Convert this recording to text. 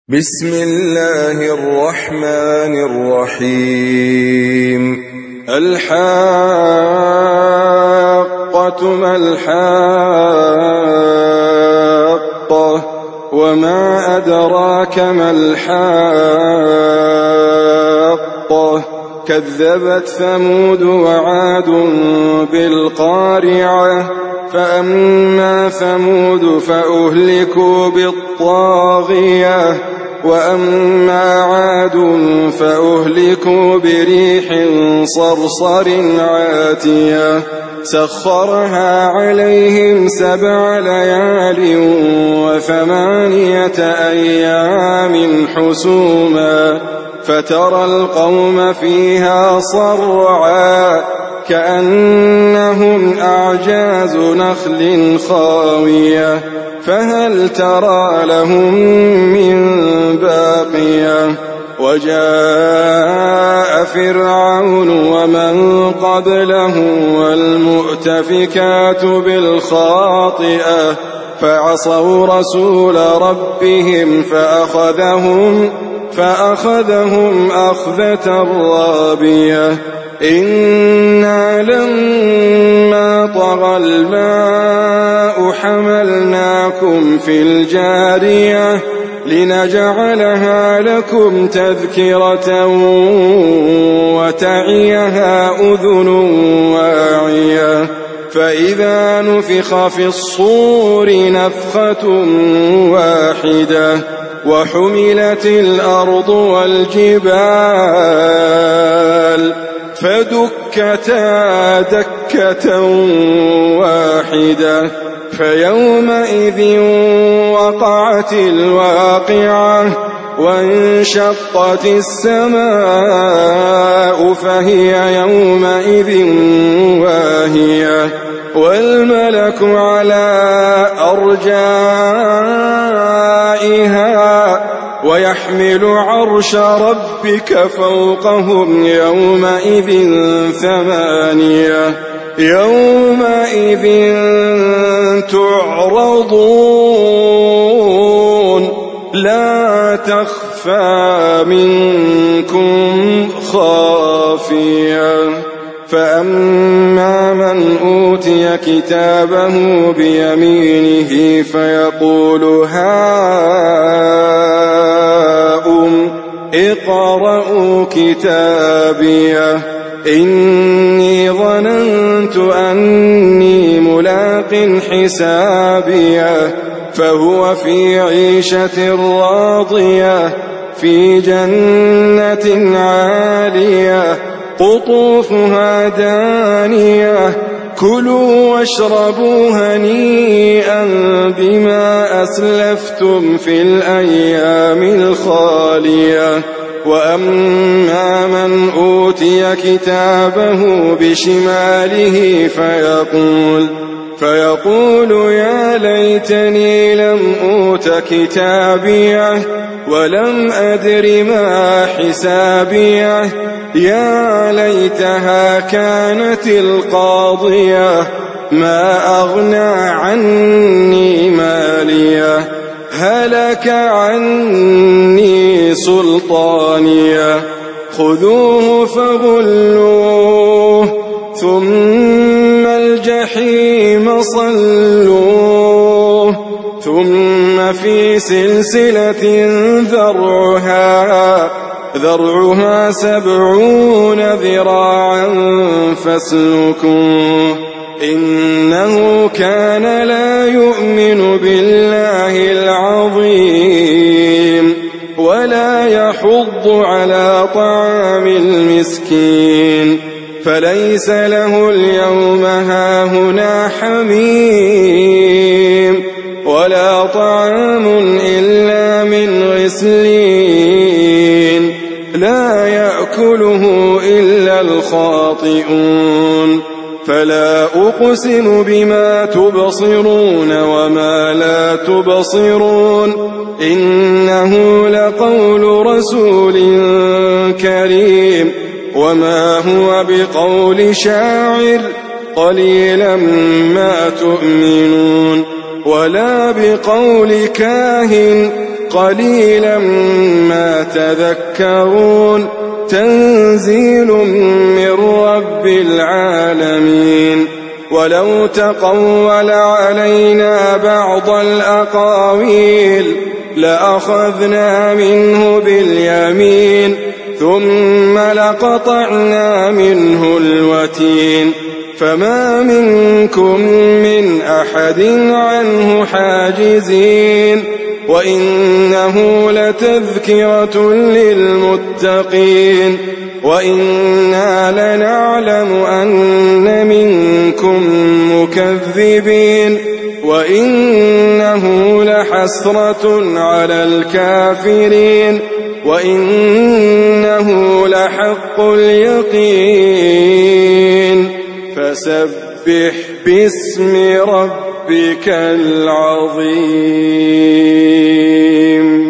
بسم الله الرحمن الرحيم الحاقة ما الحاقة وما أدراك ما الحاقة كذبت ثمود وعاد بالقارعة فأما ثمود فأهلكوا بالطاغية وأما عاد فأهلكوا بريح صرصر عاتية سخرها عليهم 7 ليال و8 أيام حسوما فترى القوم فيها صرعا كأنهم أعجاز نخل خاوية فهل ترى لهم من باقية وجاء فرعون ومن قبله والمؤتفكات بالخاطئة فعصوا رسول ربهم فأخذهم أخذة رابية إنا لما طغى الماء حملناكم في الجارية لنجعلها لكم تذكرة وتعيها أذن واعية فإذا نفخ في الصور نفخة واحدة وحملت الأرض والجبال فدكتا دكة واحدة فيومئذ وقعت الواقعة وانشقت السماء فهي يومئذ واهية والملك على أرجائها ويحمل عرش ربك فوقهم يومئذ 8 يومئذ تعرضون لا تخفى منكم خافية فأما من أوتي كتابه بيمينه فيقول هاؤم اقرءوا كتابيه إني ظننت أني ملاق حسابيه فهو في عيشة راضية في جنة عالية قطوفها دانية كلوا واشربوا هنيئا بما أسلفتم في الأيام الخالية وأما من أوتي كتابه بشماله فيقول يا ليتني لم أوت كتابيه ولم أدر ما حسابيه يا ليتها كانت القاضية ما أغنى عني ماليه هلك عني سلطانيه خذوه فغلوه ثم الجحيم صلوه ثم في سلسلة ذرعها 70 ذراعا فاسلكوه إنه كان لا يؤمن بالله العظيم ولا يحض على طعام المسكين فليس له اليوم هاهنا حميم ولا طعام إلا من غسلين لا يأكله إلا الخاطئون فلا أقسم بما تبصرون وما لا تبصرون إنه لقول رسول كريم وما هو بقول شاعر قليلا ما تؤمنون ولا بقول كاهن قليلا ما تذكرون تنزيل من رب العالمين ولو تقول علينا بعض الأقاويل لأخذنا منه باليمين ثم لقطعنا منه الوتين فما منكم من أحد عنه حاجزين وإنه لتذكرة للمتقين وإنا لنعلم أن منكم مكذبين وإنه لحسرة على الكافرين وإنه لحق اليقين فسبح باسم ربك العظيم.